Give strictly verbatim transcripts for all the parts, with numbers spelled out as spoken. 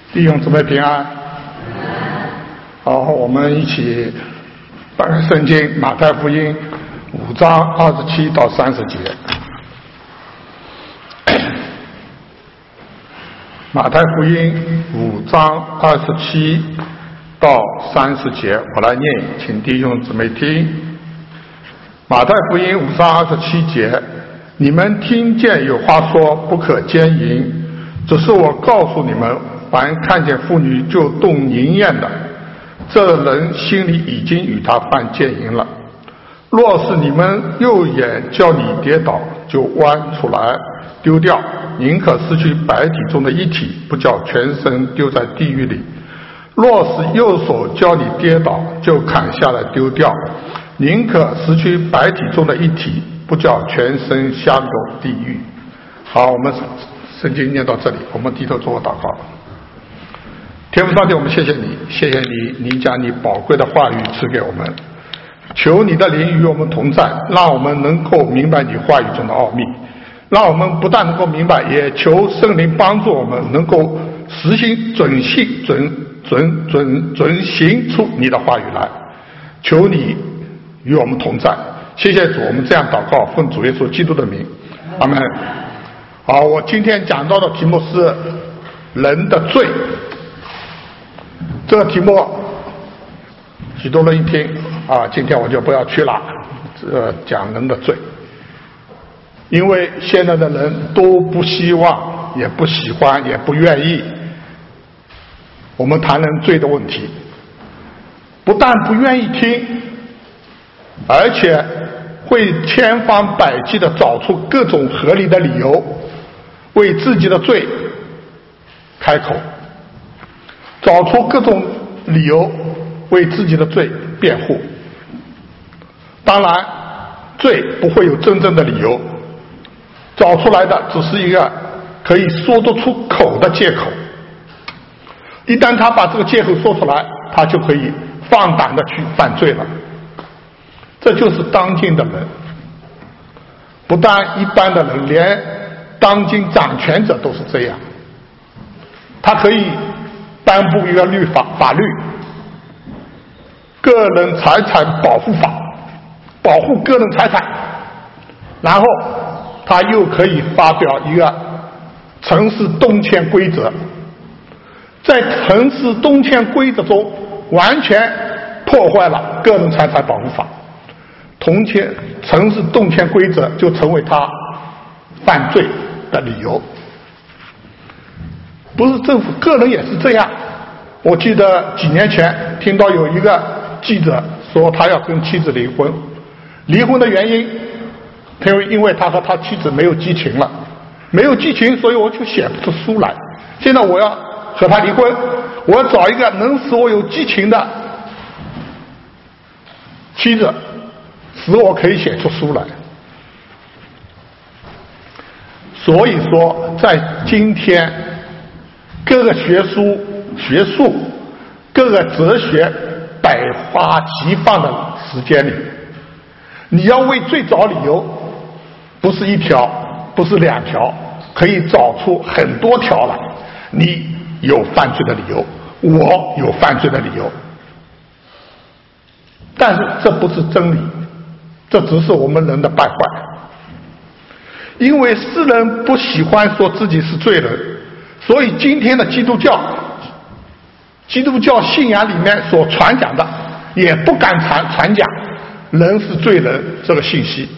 弟兄姊妹平安。好，我们一起打开圣经马太福音五章二十七到三十节。马太福音五章二十七到三十节，我来念，请弟兄姊妹听。马太福音五章二十七节，你们听见有话说不可奸淫，只是我告诉你们，凡看见妇女就动淫念的，这人心里已经与他犯奸淫了。若是你们右眼叫你跌倒，就剜出来丢掉，宁可失去百体中的一体，不叫全身丢在地狱里。若是右手叫你跌倒，就砍下来丢掉，宁可失去百体中的一体，不叫全身下入地狱。好，我们圣经念到这里，我们低头做个祷告。天父上帝，我们谢谢你，谢谢你，你将你宝贵的话语赐给我们，求你的灵与我们同在，让我们能够明白你话语中的奥秘，让我们不但能够明白，也求圣灵帮助我们能够实行准信准准准准行出你的话语来。求你与我们同在，谢谢主，我们这样祷告，奉主耶稣基督的名，阿们。好，我今天讲到的题目是人的罪。这个题目许多人一听啊，今天我就不要去了，呃，讲人的罪，因为现在的人都不希望，也不喜欢，也不愿意我们谈人罪的问题，不但不愿意听，而且会千方百计地找出各种合理的理由，为自己的罪开口，找出各种理由为自己的罪辩护。当然，罪不会有真正的理由，找出来的只是一个可以说得出口的借口。一旦他把这个借口说出来，他就可以放胆的去犯罪了。这就是当今的人，不但一般的人，连当今掌权者都是这样。他可以颁布一个律法法律，个人财产保护法，保护个人财产，然后他又可以发表一个城市动迁规则，在城市动迁规则中完全破坏了个人财产保护法，同迁城市动迁规则就成为他犯罪的理由。不是政府，个人也是这样。我记得几年前听到有一个记者说他要跟妻子离婚，离婚的原因他因为他和他妻子没有激情了，没有激情，所以我就写不出书来。现在我要和他离婚，我要找一个能使我有激情的妻子，使我可以写出书来。所以说在今天各个学术学术各个哲学百花齐放的时间里，你要为罪找理由，不是一条，不是两条，可以找出很多条来。你有犯罪的理由，我有犯罪的理由，但是这不是真理，这只是我们人的败坏。因为世人不喜欢说自己是罪人，所以今天的基督教基督教信仰里面所传讲的也不敢传传讲人是罪人这个信息。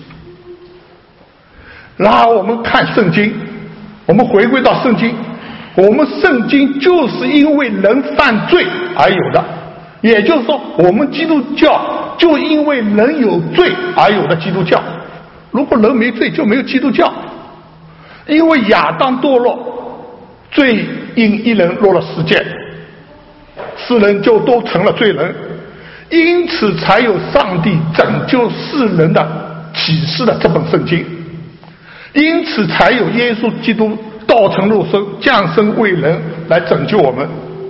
然后我们看圣经，我们回归到圣经，我们圣经就是因为人犯罪而有的，也就是说我们基督教就因为人有罪而有的基督教。如果人没罪就没有基督教。因为亚当堕落，罪因一人落了世界，世人就都成了罪人，因此才有上帝拯救世人的启示的这本圣经，因此才有耶稣基督道成肉身降生为人来拯救我们。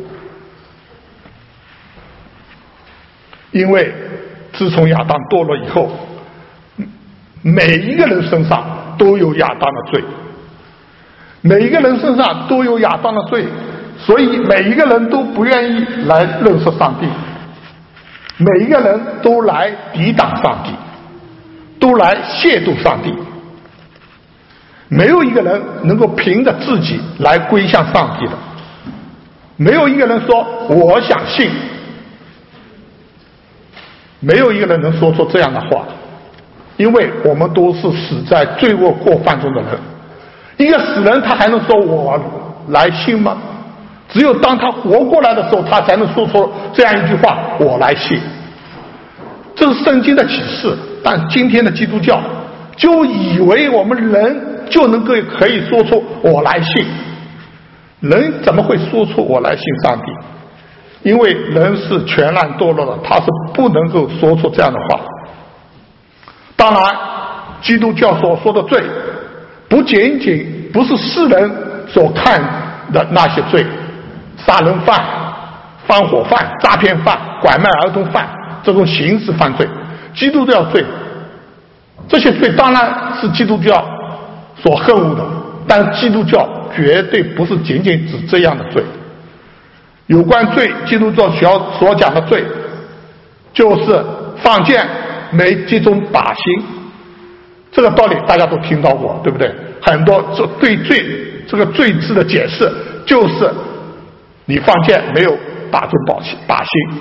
因为自从亚当堕落以后，每一个人身上都有亚当的罪，每一个人身上都有亚当的罪， 所以每一个人都不愿意来认识上帝，每一个人都来抵挡上帝，都来亵渎上帝。没有一个人能够凭着自己来归向上帝的，没有一个人说我想信，没有一个人能说出这样的话，因为我们都是死在罪恶过犯中的人。一个死人他还能说我来信吗？只有当他活过来的时候，他才能说出这样一句话，我来信。这是圣经的启示，但今天的基督教就以为我们人就能够可以说出我来信。人怎么会说出我来信上帝？因为人是全然堕落的，他是不能够说出这样的话。当然基督教所说的罪不仅仅不是世人所看的那些罪，杀人犯、放火犯、诈骗犯、拐卖儿童犯，这种刑事犯罪，基督教罪，这些罪当然是基督教所恨恶的，但基督教绝对不是仅仅指这样的罪。有关罪，基督教所讲的罪就是放箭没击中靶心，这个道理大家都听到过，对不对？很多对罪这个罪字的解释就是你放箭没有打中靶心靶心。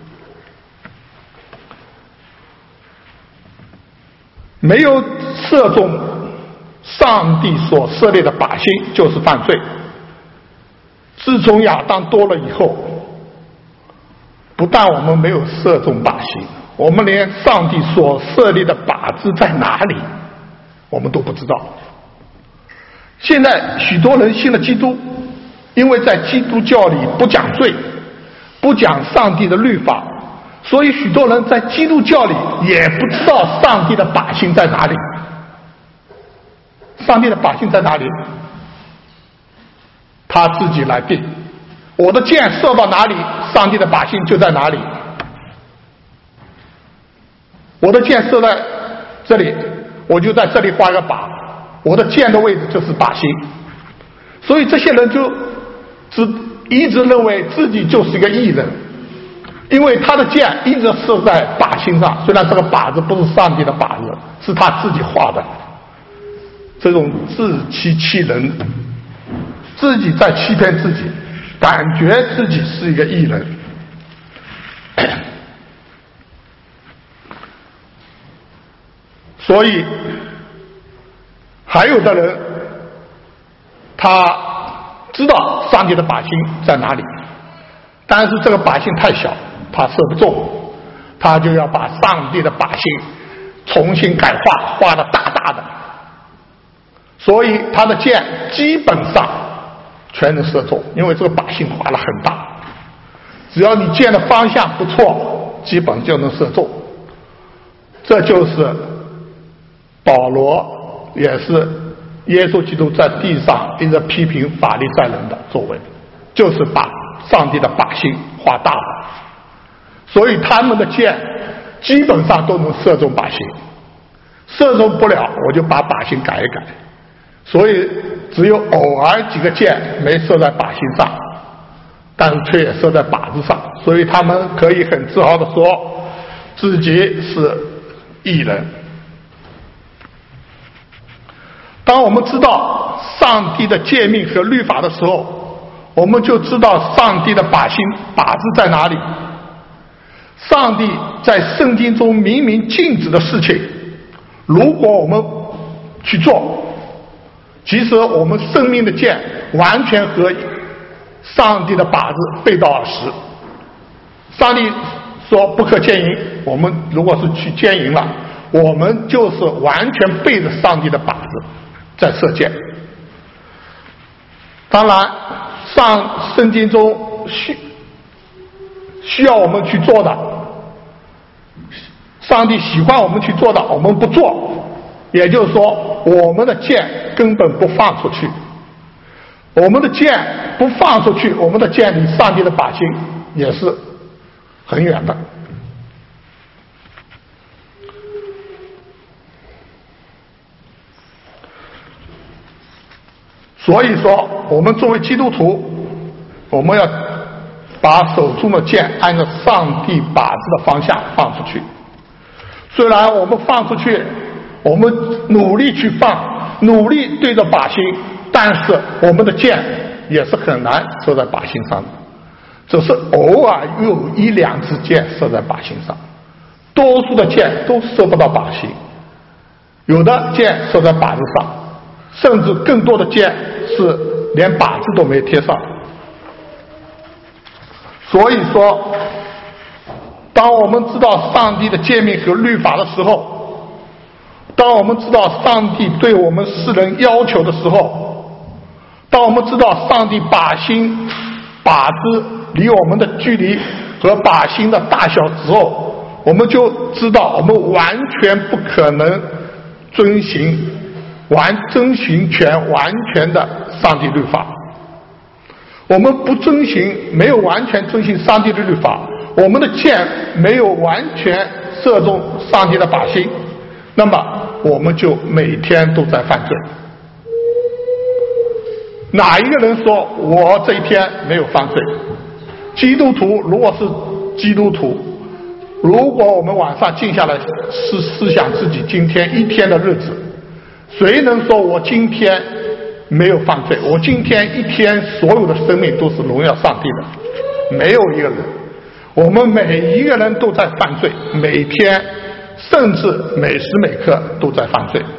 没有射中上帝所设立的靶心就是犯罪。自从亚当堕落以后，不但我们没有射中靶心，我们连上帝所设立的靶子在哪里我们都不知道。现在许多人信了基督，因为在基督教里不讲罪，不讲上帝的律法，所以许多人在基督教里也不知道上帝的靶心在哪里。上帝的靶心在哪里？他自己来定。我的箭射到哪里，上帝的靶心就在哪里。我的箭射在这里，我就在这里画一个靶，我的箭的位置就是靶心。所以这些人就只一直认为自己就是一个义人，因为他的箭一直射在靶心上，虽然这个靶子不是上帝的靶子，是他自己画的。这种自欺欺人，自己在欺骗自己，感觉自己是一个义人。所以还有的人他知道上帝的靶心在哪里，但是这个靶心太小，他射不中，他就要把上帝的靶心重新改画，画得大大的，所以他的箭基本上全能射中，因为这个靶心画得很大，只要你箭的方向不错，基本就能射中。这就是保罗也是耶稣基督在地上一直批评法利赛人的作为，就是把上帝的靶心画大了，所以他们的箭基本上都能射中靶心，射中不了我就把靶心改一改，所以只有偶尔几个箭没射在靶心上，但是却也射在靶子上，所以他们可以很自豪地说自己是义人。当我们知道上帝的诫命和律法的时候，我们就知道上帝的靶心靶子在哪里。上帝在圣经中明明禁止的事情，如果我们去做，其实我们生命的箭完全和上帝的靶子背道而驰。上帝说不可奸淫，我们如果是去奸淫了，我们就是完全背着上帝的靶子在射箭。当然上圣经中需需要我们去做的，上帝喜欢我们去做的我们不做，也就是说我们的箭根本不放出去，我们的箭不放出去，我们的箭离上帝的靶心也是很远的。所以说我们作为基督徒我们要把手中的箭按照上帝靶子的方向放出去。虽然我们放出去，我们努力去放，努力对着靶心，但是我们的箭也是很难射在靶心上的，只是偶尔有一两支箭射在靶心上，多数的箭都射不到靶心，有的箭射在靶子上，甚至更多的箭是连靶子都没贴上。所以说，当我们知道上帝的诫命和律法的时候，当我们知道上帝对我们世人要求的时候，当我们知道上帝靶心靶子离我们的距离和靶心的大小之后，我们就知道我们完全不可能遵行完遵行全完全的上帝律法。我们不遵行，没有完全遵行上帝的律法，我们的箭没有完全射中上帝的靶心，那么我们就每天都在犯罪。哪一个人说我这一天没有犯罪？基督徒如果是基督徒，如果我们晚上静下来思思想自己今天一天的日子，谁能说我今天没有犯罪？我今天一天所有的生命都是荣耀上帝的？没有一个人。我们每一个人都在犯罪，每天甚至每时每刻都在犯罪。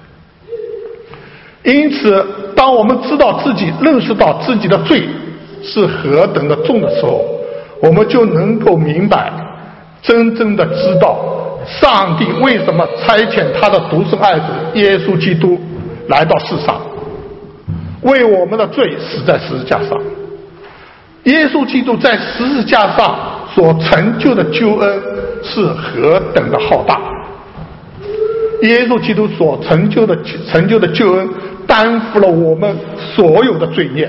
因此当我们知道自己认识到自己的罪是何等的重的时候，我们就能够明白，真正的知道上帝为什么差遣他的独生爱子耶稣基督来到世上，为我们的罪死在十字架上。耶稣基督在十字架上所成就的救恩是何等的浩大，耶稣基督所成就的成就的救恩担负了我们所有的罪孽，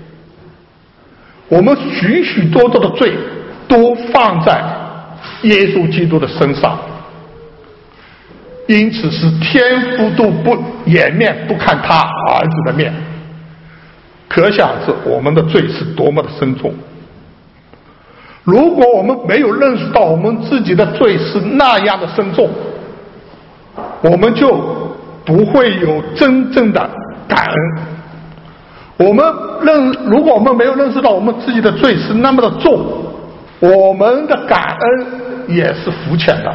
我们许许多多的罪都放在耶稣基督的身上，因此是天父都不掩面不看他儿子的面，可想是我们的罪是多么的深重。如果我们没有认识到我们自己的罪是那样的深重，我们就不会有真正的感恩。我们认，如果我们没有认识到我们自己的罪是那么的重，我们的感恩也是肤浅的，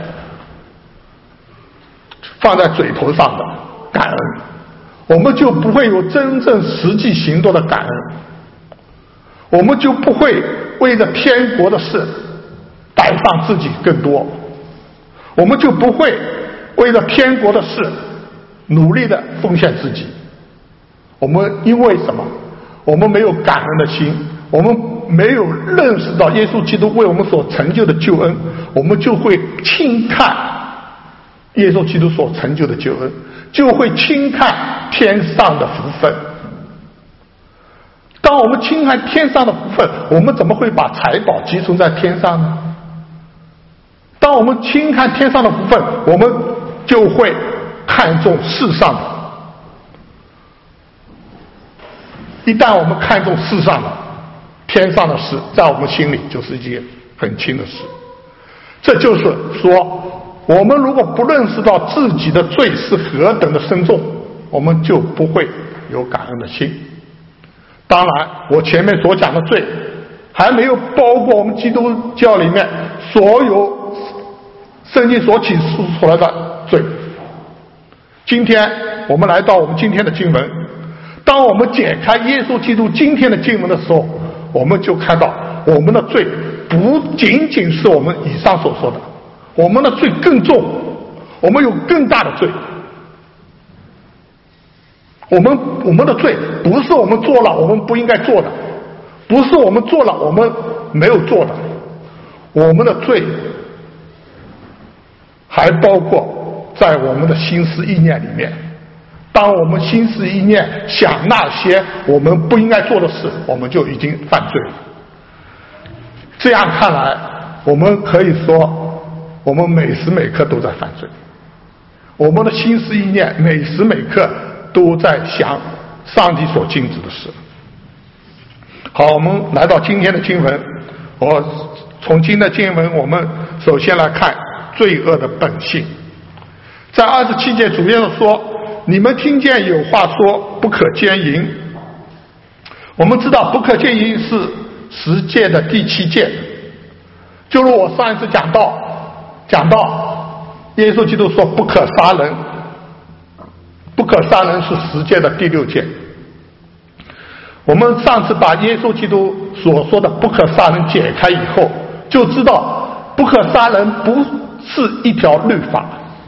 放在嘴头上的感恩，我们就不会有真正实际行动的感恩，我们就不会为了天国的事摆放自己更多，我们就不会为了天国的事努力的奉献自己。我们因为什么？我们没有感恩的心，我们没有认识到耶稣基督为我们所成就的救恩，我们就会轻看耶稣基督所成就的救恩，就会轻看天上的福分。当我们轻看天上的福分，我们怎么会把财宝积存在天上呢？当我们轻看天上的福分，我们就会看重世上的。一旦我们看重世上的，天上的事在我们心里就是一件很轻的事。这就是说，我们如果不认识到自己的罪是何等的深重，我们就不会有感恩的心。当然我前面所讲的罪还没有包括我们基督教里面所有圣经所启示出来的罪。今天我们来到我们今天的经文，当我们解开耶稣基督今天的经文的时候，我们就看到我们的罪不仅仅是我们以上所说的，我们的罪更重，我们有更大的罪。我们我们的罪不是我们做了我们不应该做的，不是我们做了我们没有做的，我们的罪还包括在我们的心思意念里面。当我们心思意念想那些我们不应该做的事，我们就已经犯罪了。这样看来，我们可以说我们每时每刻都在犯罪，我们的心思意念每时每刻都在想上帝所禁止的事。 好，我们来到今天的经文，我从今天的经文，我们首先来看罪恶的本性。在二十七节主耶稣说，你们听见有话说不可奸淫。我们知道不可奸淫是十诫的第七诫，就如我上一次讲到讲到耶稣基督说不可杀人，不可杀人是十诫的第六诫。我们上次把耶稣基督所说的不可杀人解开以后，就知道不可杀人不是一条律法，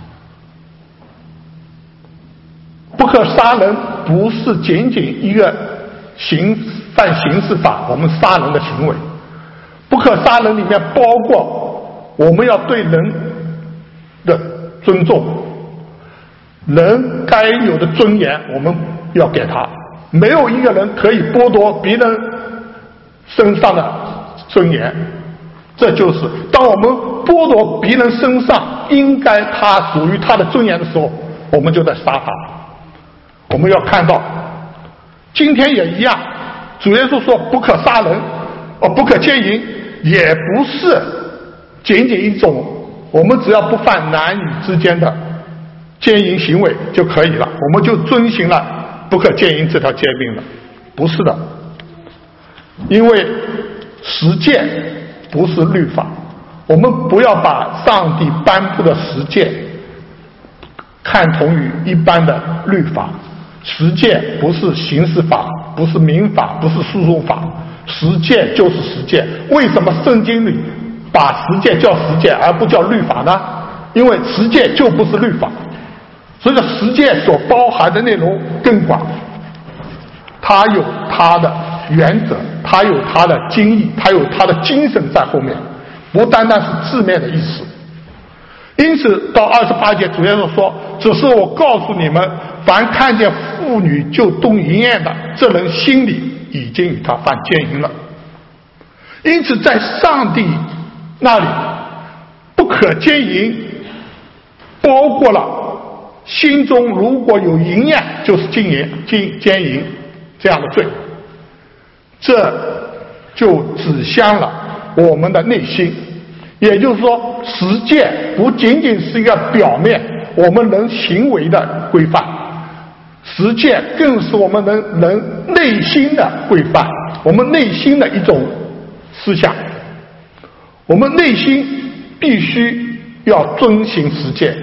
不可杀人不是仅仅一个刑犯刑事法我们杀人的行为，不可杀人里面包括我们要对人的尊重，人该有的尊严我们要给他，没有一个人可以剥夺别人身上的尊严。这就是当我们剥夺别人身上应该他属于他的尊严的时候，我们就在杀他。我们要看到今天也一样，主耶稣说不可杀人，哦，不可奸淫，也不是仅仅一种我们只要不犯男女之间的奸淫行为就可以了，我们就遵循了不可奸淫这条诫命了。不是的，因为十诫不是律法，我们不要把上帝颁布的十诫看同于一般的律法。十诫不是刑事法，不是民法，不是诉讼法，十诫就是十诫。为什么圣经里把十诫叫十诫而不叫律法呢？因为十诫就不是律法，所以说十诫所包含的内容更广，它有它的原则，它有它的精义，它有它的精神在后面，不单单是字面的意思。因此到二十八节主耶稣说，只是我告诉你们，凡看见妇女就动淫念的，这人心里已经与他犯奸淫了。因此在上帝那里不可奸淫包括了心中如果有淫念就是奸淫奸奸淫这样的罪，这就指向了我们的内心。也就是说，十诫不仅仅是一个表面我们人行为的规范，十诫更是我们人人内心的规范，我们内心的一种思想。我们内心必须要遵行十诫，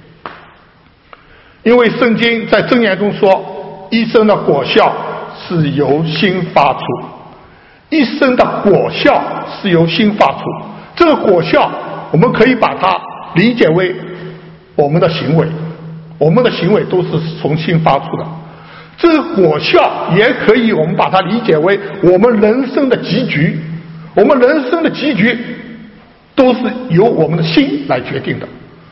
因为圣经在箴言中说，一生的果效是由心发出，一生的果效是由心发出。这个果效我们可以把它理解为我们的行为，我们的行为都是从心发出的。这个果效也可以我们把它理解为我们人生的结局，我们人生的结局都是由我们的心来决定的。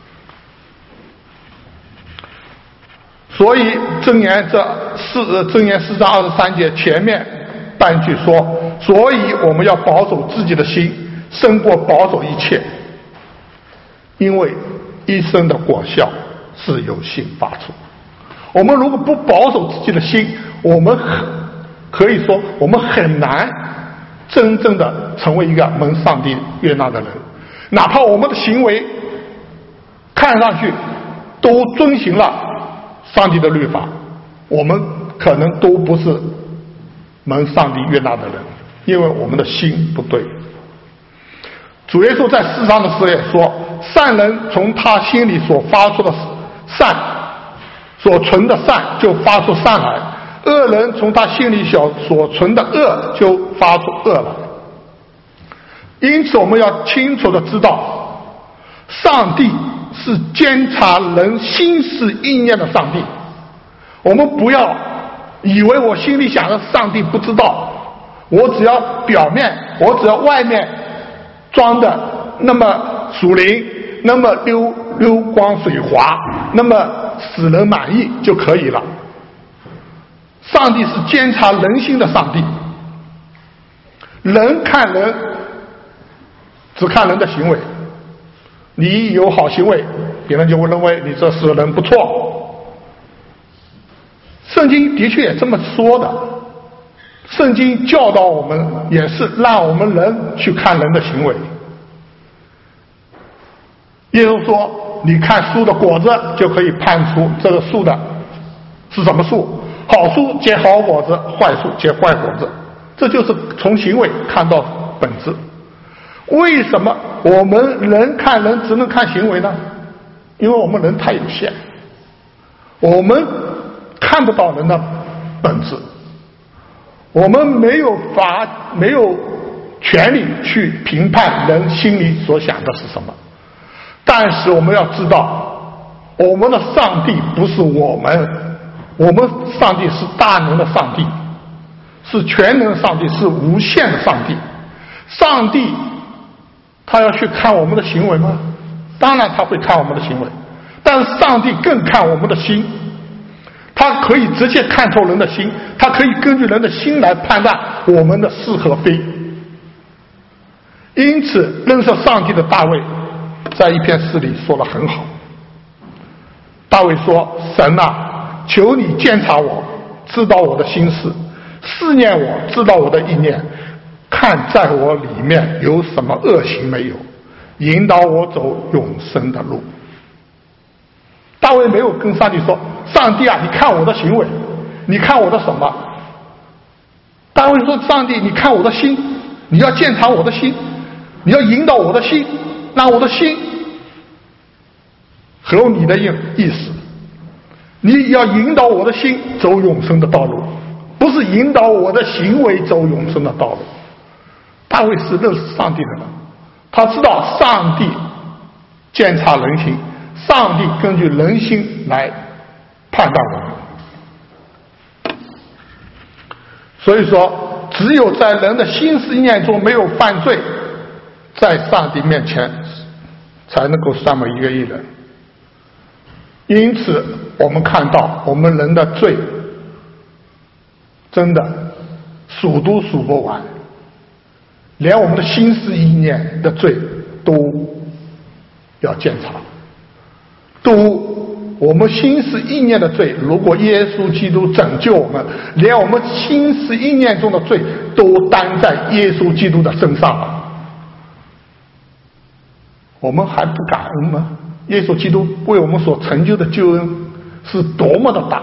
所以箴言这四箴言四章二十三节前面半句说，所以我们要保守自己的心胜过保守一切，因为一生的果效是由心发出。我们如果不保守自己的心，我们很可以说我们很难真正的成为一个蒙上帝悦纳的人，哪怕我们的行为看上去都遵行了上帝的律法，我们可能都不是蒙上帝悦纳的人，因为我们的心不对。主耶稣在世上的时候也说，善人从他心里所发出的善，所存的善就发出善来，恶人从他心里所所存的恶就发出恶来。因此我们要清楚的知道，上帝是监察人心思意念的上帝。我们不要以为我心里想的上帝不知道，我只要表面，我只要外面装的那么属灵，那么溜溜光水滑，那么使人满意就可以了。上帝是监察人心的上帝，人看人只看人的行为，你有好行为，别人就会认为你这是人不错。圣经的确也这么说的， 圣经教导我们，也是让我们人去看人的行为。耶稣说，你看树的果子就可以判出这个树的是什么树，好树结好果子，坏树结坏果子，这就是从行为看到本质。为什么我们人看人只能看行为呢？因为我们人太有限，我们看不到人的本质，我们没有法没有权利去评判人心里所想的是什么。但是我们要知道，我们的上帝不是我们，我们上帝是大能的上帝，是全能的上帝，是无限的上帝。上帝他要去看我们的行为吗？当然他会看我们的行为，但是上帝更看我们的心，他可以直接看透人的心，他可以根据人的心来判断我们的是和非。因此认识上帝的大卫在一篇诗里说得很好。大卫说，神啊，求你监察我，知道我的心事，试验我，知道我的意念，看在我里面有什么恶行没有，引导我走永生的路。大卫没有跟上帝说，上帝啊，你看我的行为，你看我的什么？大卫说，上帝，你看我的心，你要监察我的心，你要引导我的心，让我的心合你的意思，你要引导我的心走永生的道路，不是引导我的行为走永生的道路。大卫是认识上帝的人，他知道上帝监察人心，上帝根据人心来判断我们。所以说，只有在人的心思意念中没有犯罪，在上帝面前才能够算为一个义人。因此我们看到我们人的罪真的数都数不完，连我们的心思意念的罪都要检查，都我们心思意念的罪，如果耶稣基督拯救我们，连我们心思意念中的罪都担在耶稣基督的身上了，我们还不感恩吗？耶稣基督为我们所成就的救恩是多么的大。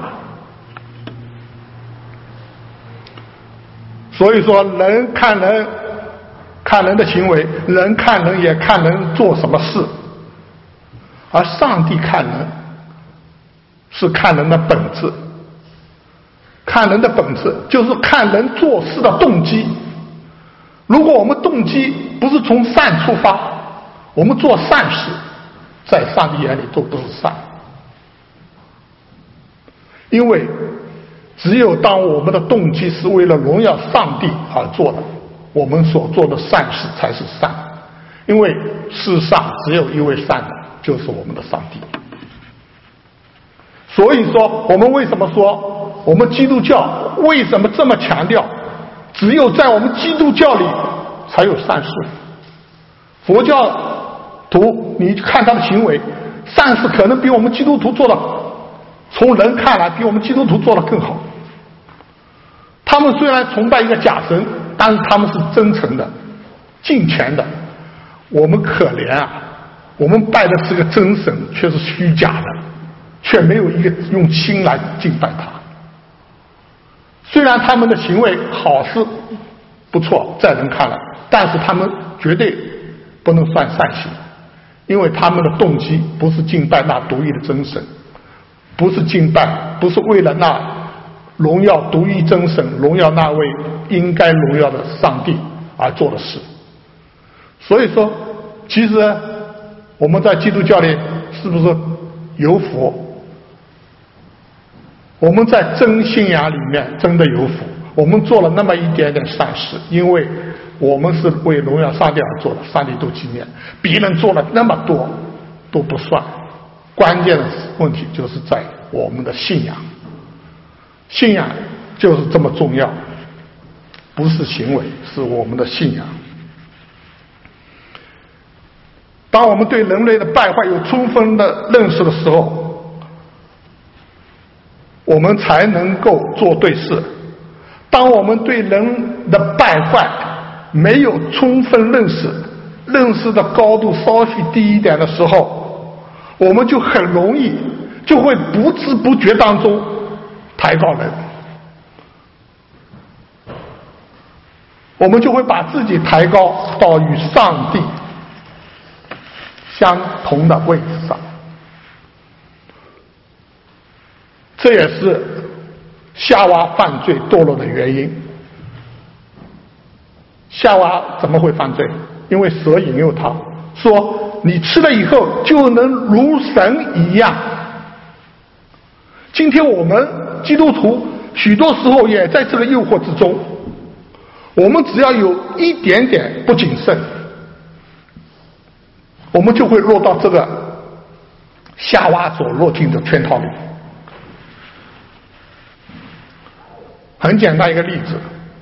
所以说，人看人看人的行为，人看人也看人做什么事，而上帝看人是看人的本质。看人的本质就是看人做事的动机。如果我们动机不是从善出发，我们做善事在上帝眼里都不是善。因为只有当我们的动机是为了荣耀上帝而做的，我们所做的善事才是善。因为世上只有一位善的，就是我们的上帝。所以说，我们为什么说我们基督教为什么这么强调只有在我们基督教里才有善事？佛教徒你看他的行为，善事可能比我们基督徒做的，从人看来比我们基督徒做的更好。他们虽然崇拜一个假神，但是他们是真诚的敬虔的。我们可怜啊，我们拜的是个真神，却是虚假的，却没有一个用心来敬拜他。虽然他们的行为好是不错，在人看来，但是他们绝对不能算善行，因为他们的动机不是敬拜那独一的真神，不是敬拜，不是为了那荣耀独一真神，荣耀那位应该荣耀的上帝而做的事。所以说，其实我们在基督教里是不是有福？我们在真信仰里面真的有福，我们做了那么一点点善事，因为我们是为荣耀上帝而做的，上帝都纪念。别人做了那么多都不算，关键的问题就是在我们的信仰。信仰就是这么重要，不是行为，是我们的信仰。当我们对人类的败坏有充分的认识的时候，我们才能够做对事。 当我们对人的败坏没有充分认识，认识的高度稍许低一点的时候，我们就很容易就会不知不觉当中抬高人，我们就会把自己抬高到与上帝相同的位置上。这也是夏娃犯罪堕落的原因。夏娃怎么会犯罪？因为蛇引诱他说，你吃了以后就能如神一样。今天我们基督徒许多时候也在这个诱惑之中，我们只要有一点点不谨慎，我们就会落到这个夏娃所落进的圈套里。很简单一个例子，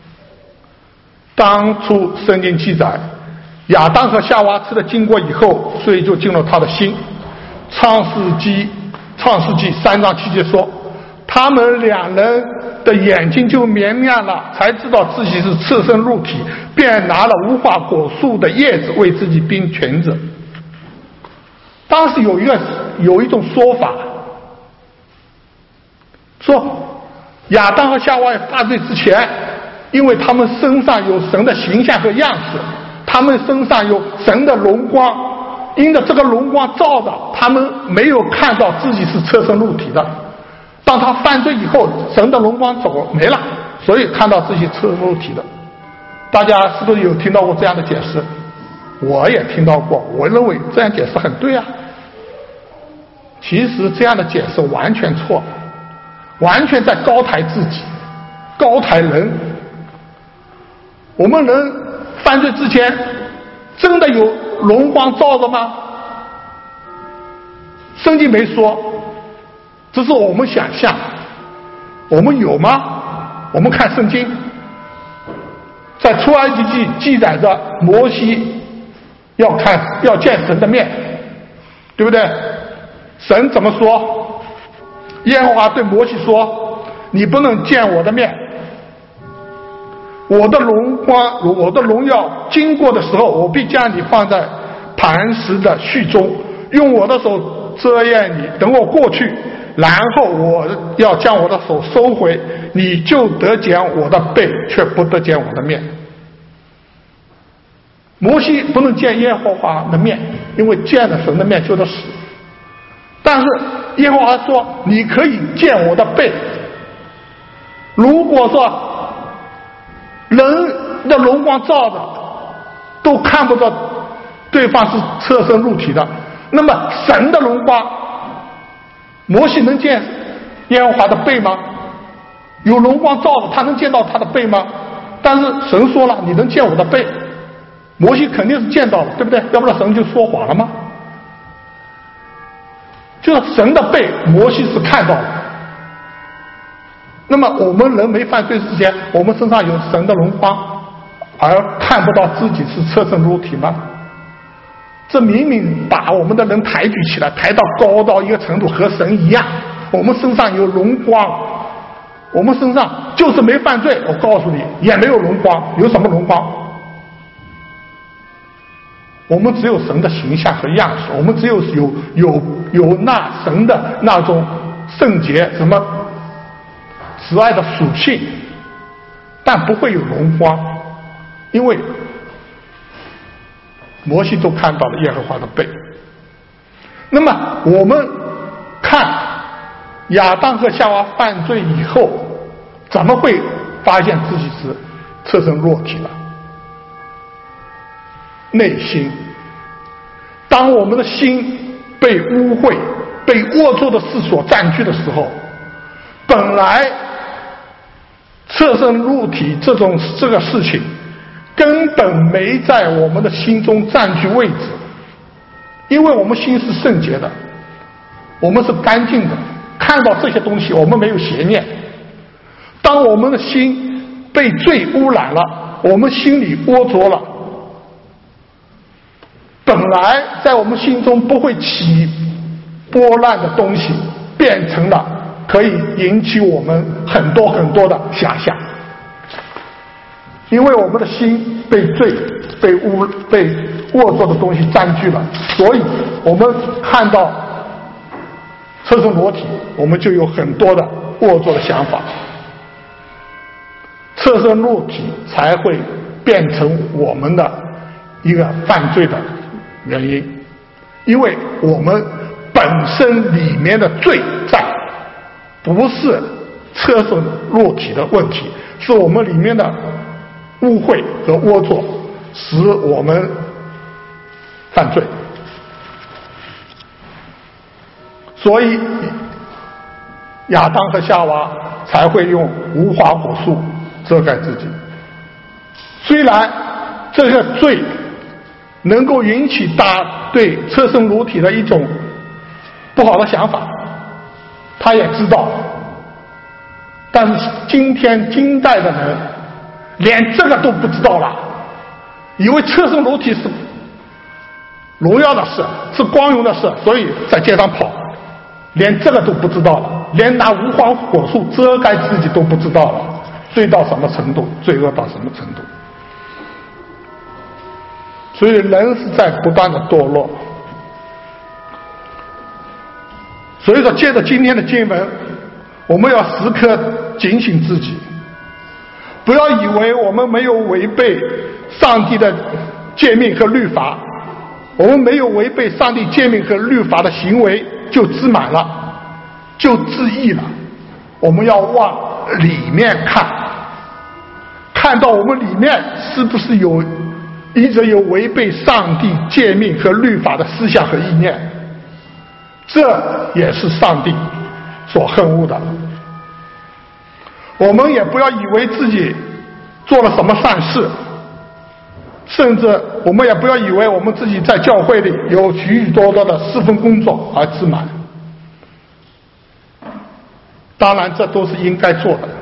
当初圣经记载亚当和夏娃吃了禁果以后，所以就进了他的心。创世纪创世纪三章七节说，他们两人的眼睛就明亮了，才知道自己是赤身露体，便拿了无花果树的叶子为自己编裙子。当时有一个有一种说法，说亚当和夏娃犯罪之前，因为他们身上有神的形象和样式，他们身上有神的荣光，因着这个荣光照着，他们没有看到自己是赤身露体的。当他犯罪以后，神的荣光走没了，所以看到自己赤身露体的。大家是不是有听到过这样的解释？我也听到过，我认为这样解释很对啊。其实这样的解释完全错，完全在高抬自己，高抬人。我们人犯罪之前真的有荣光照着吗？圣经没说，这是我们想象。我们有吗？我们看圣经，在出埃及记记载着摩西要看要见神的面，对不对？神怎么说？耶和华对摩西说，你不能见我的面，我的荣光我的荣耀经过的时候，我必将你放在磐石的序中，用我的手遮掩你，等我过去，然后我要将我的手收回，你就得见我的背，却不得见我的面。摩西不能见耶和华的面，因为见了神的面就得死。但是耶和华说，你可以见我的背。如果说人的荣光照着都看不到对方是侧身入体的，那么神的荣光，摩西能见耶和华的背吗？有荣光照着他能见到他的背吗？但是神说了，你能见我的背，摩西肯定是见到了，对不对？要不然神就说谎了吗？就是神的背，摩西是看到了。那么我们人没犯罪之前，我们身上有神的荣光，而看不到自己是侧身入体吗？这明明把我们的人抬举起来，抬到高到一个程度，和神一样。我们身上有荣光，我们身上就是没犯罪，我告诉你也没有荣光。有什么荣光？我们只有神的形象和样式，我们只有有有有那神的那种圣洁什么慈爱的属性，但不会有荣光，因为摩西都看到了耶和华的背。那么我们看亚当和夏娃犯罪以后，怎么会发现自己是侧身裸体了？内心，当我们的心被污秽、被龌龊的事所占据的时候，本来侧身入体这种这个事情根本没在我们的心中占据位置，因为我们心是圣洁的，我们是干净的，看到这些东西我们没有邪念。当我们的心被罪污染了，我们心里龌龊了，本来在我们心中不会起波澜的东西，变成了可以引起我们很多很多的遐想。 因为我们的心被罪、被污、被龌龊的东西占据了，所以我们看到车身裸体，我们就有很多的龌龊的想法，车身裸体才会变成我们的一个犯罪的原因，因为我们本身里面的罪在，不是车身裸体的问题，是我们里面的污秽和龌龊使我们犯罪。所以亚当和夏娃才会用无花果树遮盖自己。虽然这个罪能够引起大家对车身裸体的一种不好的想法，他也知道，但是今天今代的人连这个都不知道了，以为车身裸体是荣耀的事，是光荣的事，所以在街上跑，连这个都不知道了，连拿无花果树遮盖自己都不知道了，罪到什么程度，罪恶到什么程度。所以人是在不断的堕落。所以说借着今天的经文，我们要时刻警醒自己，不要以为我们没有违背上帝的诫命和律法，我们没有违背上帝诫命和律法的行为就自满了，就自义了。我们要往里面看，看到我们里面是不是有一直有违背上帝诫命和律法的思想和意念，这也是上帝所恨恶的。我们也不要以为自己做了什么善事，甚至我们也不要以为我们自己在教会里有许许多多的侍奉工作而自满。当然这都是应该做的，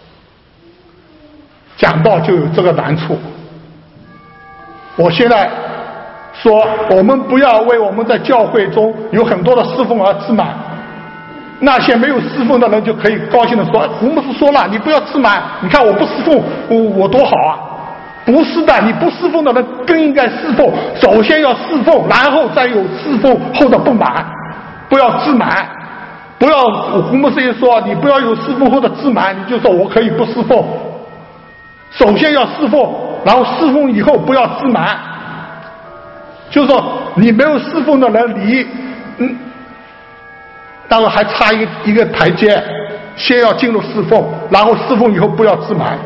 讲道就有这个难处。我现在说我们不要为我们在教会中有很多的侍奉而自满，那些没有侍奉的人就可以高兴的说，胡牧师说了，你不要自满，你看我不侍奉 我, 我多好啊。不是的，你不侍奉的人更应该侍奉，首先要侍奉，然后再有侍奉后的不满，不要自满。不要胡牧师一说你不要有侍奉后的自满，你就说我可以不侍奉，首先要侍奉，然后侍奉以后不要自满。就是说你没有侍奉的人离嗯，当然还差一个一个台阶，先要进入侍奉，然后侍奉以后不要自满。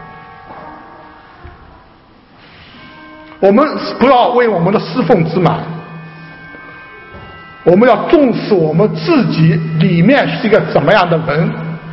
我们不要为我们的侍奉自满，我们要重视我们自己里面是一个怎么样的人，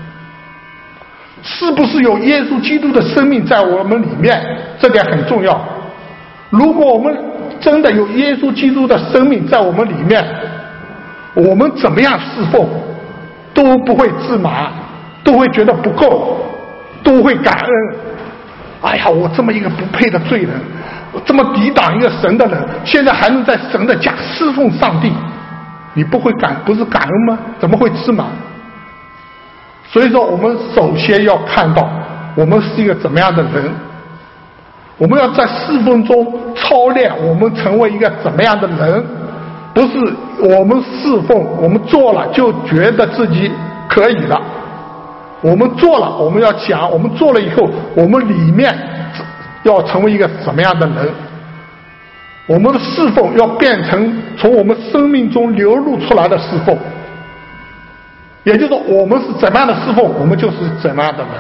是不是有耶稣基督的生命在我们里面，这点很重要。如果我们真的有耶稣基督的生命在我们里面，我们怎么样侍奉都不会自满，都会觉得不够，都会感恩。哎呀，我这么一个不配的罪人，我这么抵挡一个神的人，现在还能在神的家侍奉上帝，你不会感不是感恩吗？怎么会自满？所以说我们首先要看到我们是一个怎么样的人，我们要在侍奉中操练我们成为一个怎么样的人，不是我们侍奉我们做了就觉得自己可以了，我们做了我们要讲，我们做了以后我们里面要成为一个什么样的人，我们的侍奉要变成从我们生命中流露出来的侍奉，也就是说我们是怎么样的侍奉，我们就是怎么样的人。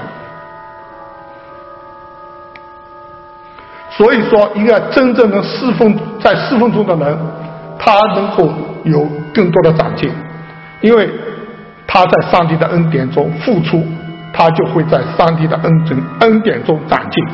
所以说一个真正能侍奉在侍奉中的人，他能够有更多的长进，因为他在上帝的恩典中付出，他就会在上帝的恩中恩典中长进。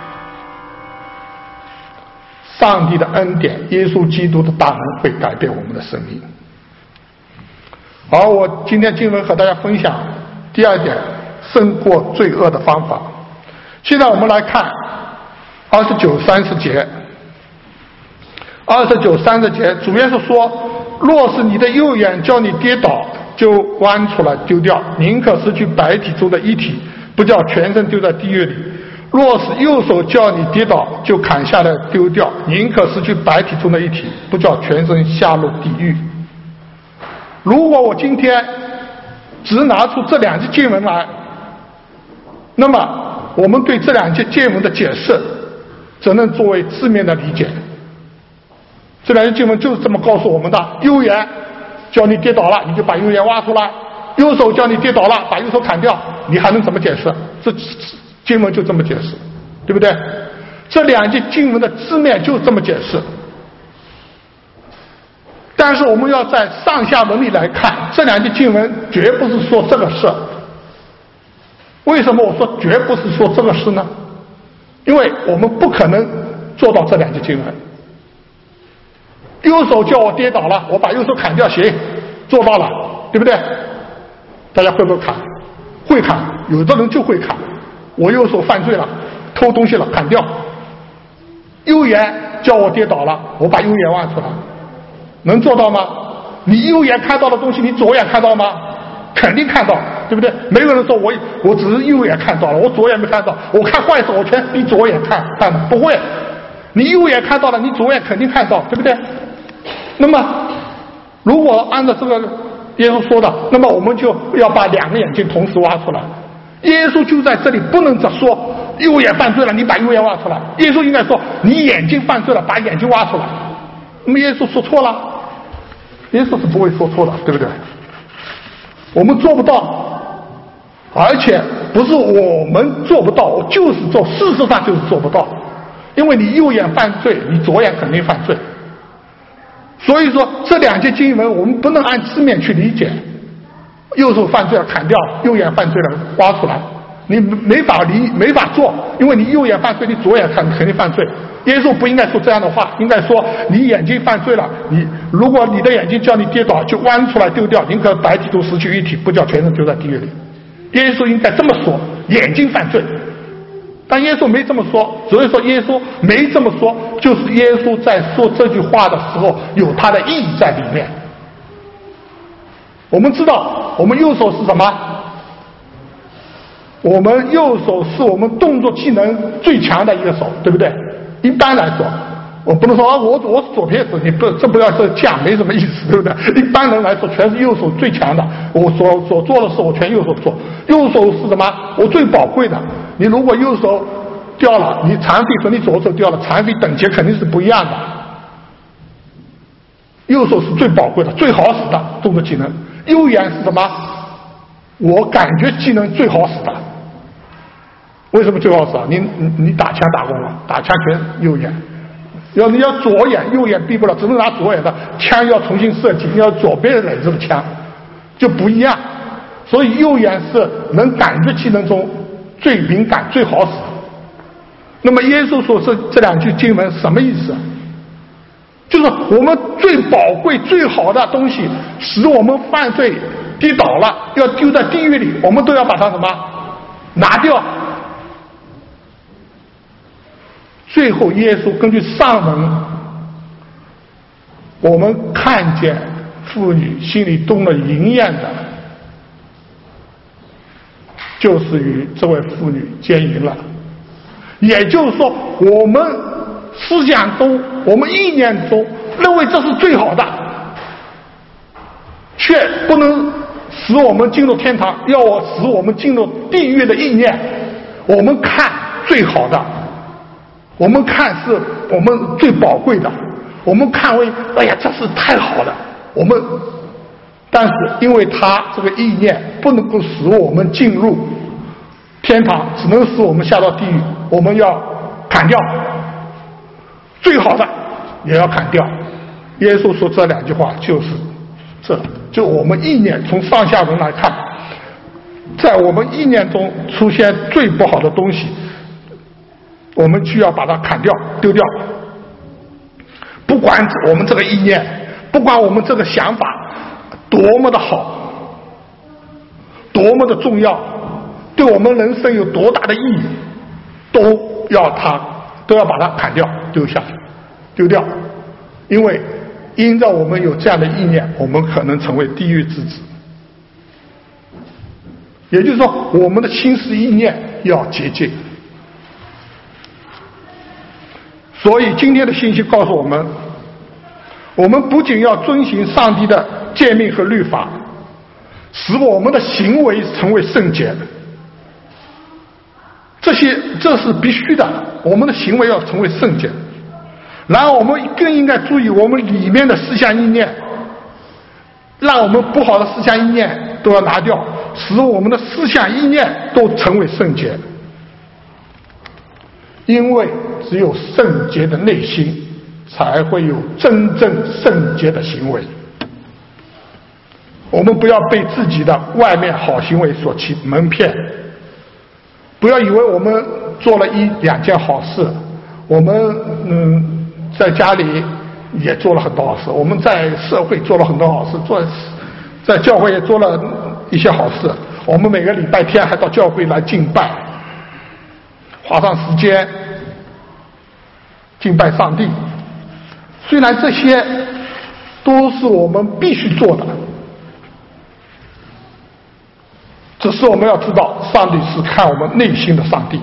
上帝的恩典，耶稣基督的大能会改变我们的生命。好，我今天经文和大家分享第二点，胜过罪恶的方法。现在我们来看二十九、三十节。二十九、三十节主要是说，若是你的右眼叫你跌倒，就剜出来丢掉，宁可失去百体中的一体，不叫全身丢在地狱里。 若是右手叫你跌倒，就砍下来丢掉，宁可失去百体中的一体，不叫全身下入地狱。如果我今天只拿出这两节经文来，那么我们对这两节经文的解释只能作为字面的理解。这两节经文就是这么告诉我们的：右眼叫你跌倒了，你就把右眼挖出来；右手叫你跌倒了，把右手砍掉。你还能怎么解释？这经文就这么解释，对不对？这两节经文的字面就这么解释。但是我们要在上下文里来看，这两节经文绝不是说这个事。为什么我说绝不是说这个事呢？因为我们不可能做到这两节经文。右手叫我跌倒了，我把右手砍掉，行，做到了，对不对？大家会不会砍？会砍，有的人就会砍。我右手犯罪了，偷东西了，砍掉。右眼叫我跌倒了，我把右眼挖出来，能做到吗？你右眼看到的东西，你左眼看到吗？肯定看到，对不对？没有人说我我只是右眼看到了，我左眼没看到。我看坏事，我全比左眼看看的，不会。你右眼看到了，你左眼肯定看到，对不对？那么，如果按照这个耶稣说的，那么我们就要把两个眼睛同时挖出来。耶稣就在这里不能只说右眼犯罪了，你把右眼挖出来。耶稣应该说你眼睛犯罪了，把眼睛挖出来。那么耶稣说错了，耶稣是不会说错的，对不对？我们做不到，而且不是我们做不到，就是做，事实上就是做不到。因为你右眼犯罪，你左眼肯定犯罪。所以说这两节经文我们不能按字面去理解。右手犯罪了砍掉，右眼犯罪了挖出来，你没法理没法做，因为你右眼犯罪，你左眼肯肯定犯罪。耶稣不应该说这样的话，应该说你眼睛犯罪了，你如果你的眼睛叫你跌倒，就弯出来丢掉，宁可百体都失去一体，不叫全身丢在地狱里。耶稣应该这么说，眼睛犯罪。但耶稣没这么说，所以说耶稣没这么说，就是耶稣在说这句话的时候有他的意义在里面。我们知道我们右手是什么？我们右手是我们动作技能最强的一个手，对不对？一般来说，我不能说啊，我我是左撇子，你不这不要这讲，没什么意思，对不对？一般人来说，全是右手最强的。我所所做的事，我全右手做。右手是什么？我最宝贵的。你如果右手掉了，你残废和你左手掉了，残废等级肯定是不一样的。右手是最宝贵的、最好使的动作技能。右眼是什么？我感觉技能最好使的。为什么最好使啊？你你你打枪打过吗？打枪全右眼。要你要左眼，右眼逼不了，只能拿左眼的枪，要重新设计，你要左边来这个枪就不一样。所以右眼是能感觉技能中最敏感、最好使的。那么耶稣说这这两句经文什么意思？就是我们最宝贵、最好的东西，使我们犯罪跌倒了，要丢在地狱里，我们都要把它什么拿掉。最后，耶稣根据上文，我们看见妇女心里动了淫念的，就是与这位妇女奸淫了。也就是说，我们思想中，我们意念中认为这是最好的，却不能使我们进入天堂，要我使我们进入地狱的意念，我们看最好的，我们看是我们最宝贵的，我们看为哎呀这是太好了，我们但是因为他这个意念不能够使我们进入天堂，只能使我们下到地狱，我们要砍掉最好的也要砍掉。耶稣说这两句话就是这就我们意念从上下文来看，在我们意念中出现最不好的东西，我们需要把它砍掉丢掉。不管我们这个意念，不管我们这个想法多么的好，多么的重要，对我们人生有多大的意义，都要它都要把它砍掉丢下丢掉。因为因着我们有这样的意念，我们可能成为地狱之子。也就是说，我们的心思意念要洁净。 所以今天的信息告诉我们，我们不仅要遵循上帝的诫命和律法，使我们的行为成为圣洁，这些这是必须的，我们的行为要成为圣洁。然后我们更应该注意我们里面的思想意念，让我们不好的思想意念都要拿掉，使我们的思想意念都成为圣洁。因为只有圣洁的内心，才会有真正圣洁的行为。我们不要被自己的外面好行为所欺蒙骗，不要以为我们做了一两件好事，我们嗯在家里也做了很多好事，我们在社会做了很多好事，做在教会也做了一些好事，我们每个礼拜天还到教会来敬拜，花上时间敬拜上帝。虽然这些都是我们必须做的，只是我们要知道，上帝是看我们内心的上帝。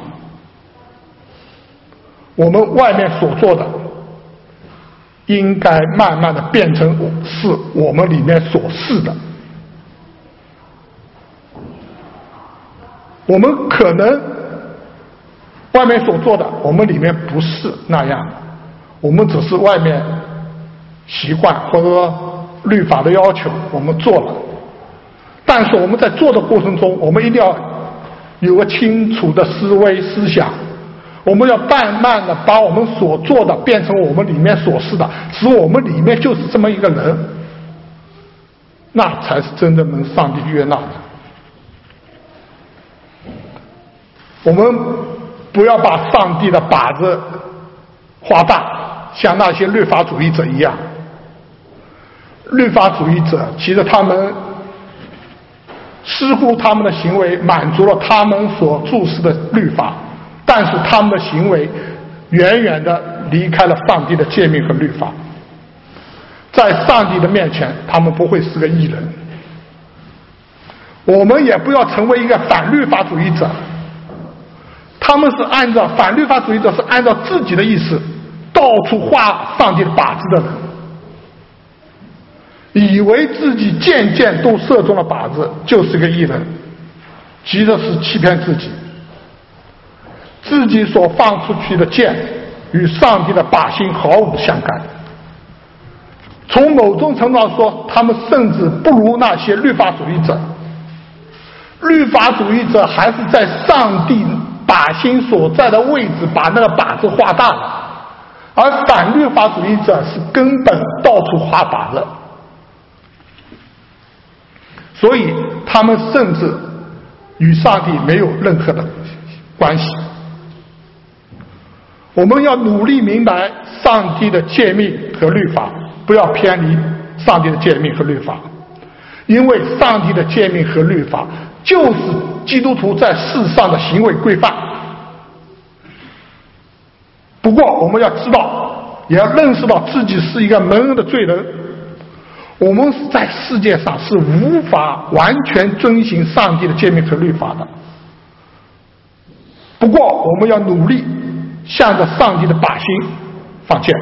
我们外面所做的应该慢慢的变成是我们里面所是的。我们可能外面所做的我们里面不是那样的，我们只是外面习惯或者说律法的要求我们做了，但是我们在做的过程中，我们一定要有个清楚的思维思想，我们要慢慢的把我们所做的变成我们里面所是的，使我们里面就是这么一个人，那才是真正能上帝悦纳的。我们不要把上帝的靶子画大，像那些律法主义者一样。律法主义者其实他们似乎他们的行为满足了他们所注视的律法，但是他们的行为远远的离开了上帝的诫命和律法，在上帝的面前他们不会是个义人。我们也不要成为一个反律法主义者，他们是按照反律法主义者是按照自己的意思到处画上帝的靶子的人，以为自己件件都射中了靶子，就是个义人，其实是欺骗自己。自己所放出去的箭与上帝的靶心毫无相干。从某种程度上说，他们甚至不如那些律法主义者。律法主义者还是在上帝靶心所在的位置把那个靶子画大了，而反律法主义者是根本到处画靶子，所以他们甚至与上帝没有任何的关系。我们要努力明白上帝的诫命和律法，不要偏离上帝的诫命和律法，因为上帝的诫命和律法就是基督徒在世上的行为规范。不过我们要知道，也要认识到自己是一个蒙恩的罪人，我们在世界上是无法完全遵行上帝的诫命和律法的。不过我们要努力向着上帝的靶心放箭。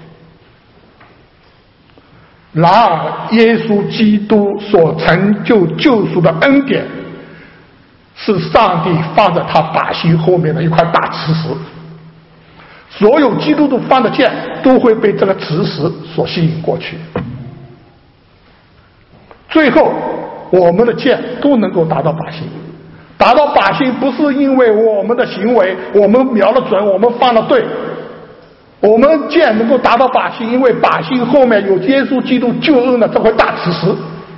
然而耶稣基督所成就救赎的恩典，是上帝放在他靶心后面的一块大磁石，所有基督徒放的箭都会被这个磁石所吸引过去，最后我们的箭都能够达到靶心。达到靶心不是因为我们的行为，我们瞄了准，我们放了对，我们箭能够达到靶心，因为靶心后面有耶稣基督救恩的这块大磁石，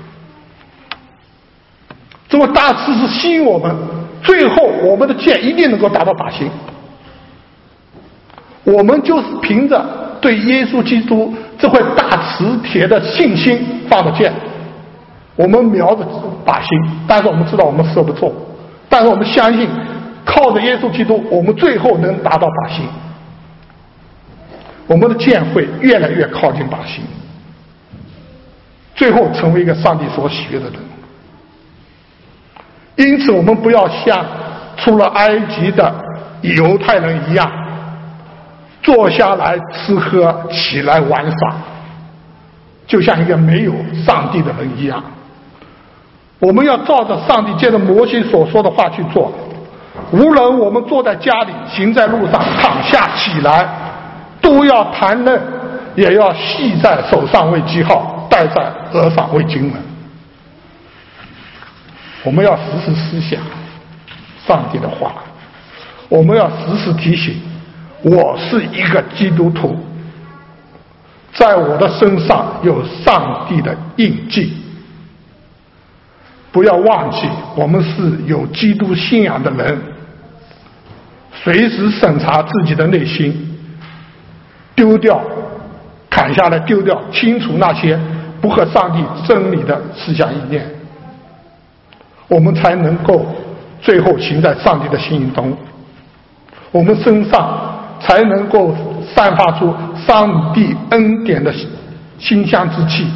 这块大磁石吸引我们，最后我们的箭一定能够达到靶心。我们就是凭着对耶稣基督这块大磁铁的信心放的箭，我们瞄着靶心，但是我们知道我们射不中，但是我们相信靠着耶稣基督，我们最后能达到靶心，我们的箭会越来越靠近靶心，最后成为一个上帝所喜悦的人。因此我们不要像出了埃及的犹太人一样， 坐下来吃喝，起来玩耍，就像一个没有上帝的人一样。我们要照着上帝借着摩西所说的话去做，无论我们坐在家里、行在路上、躺下起来，都要谈论，也要系在手上为记号，戴在额上为经文。我们要时时思想上帝的话，我们要时时提醒，我是一个基督徒，在我的身上有上帝的印记。不要忘记，我们是有基督信仰的人，随时审查自己的内心，丢掉砍下来丢掉，清除那些不合上帝真理的思想意念，我们才能够最后行在上帝的心意中，我们身上才能够散发出上帝恩典的馨香之气，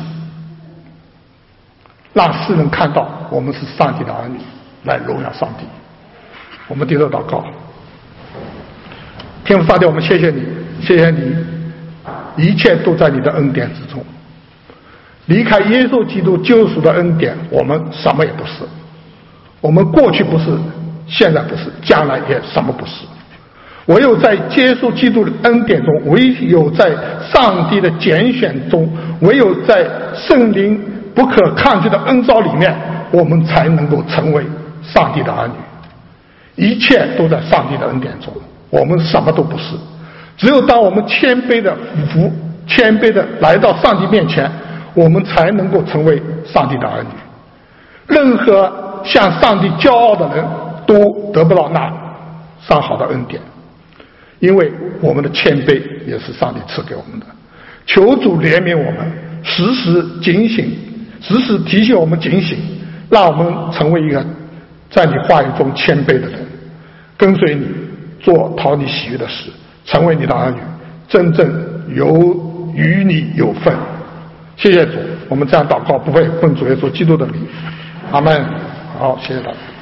让世人看到我们是上帝的儿女，来荣耀上帝。我们低头祷告。天父上帝，我们谢谢你，谢谢你，一切都在你的恩典之中。离开耶稣基督救赎的恩典，我们什么也不是。我们过去不是，现在不是，将来也什么不是。唯有在接受基督的恩典中，唯有在上帝的拣选中，唯有在圣灵不可抗拒的恩召里面，我们才能够成为上帝的儿女。一切都在上帝的恩典中，我们什么都不是。只有当我们谦卑的俯伏，谦卑的来到上帝面前，我们才能够成为上帝的儿女。任何向上帝骄傲的人都得不到那上好的恩典，因为我们的谦卑也是上帝赐给我们的。求主怜悯我们，时时警醒，时时提醒我们警醒，让我们成为一个在你话语中谦卑的人，跟随你，做讨你喜悦的事，成为你的儿女，真正有与你有份。谢谢主，我们这样祷告不会奉主耶稣基督的名，阿们。好，谢谢大家。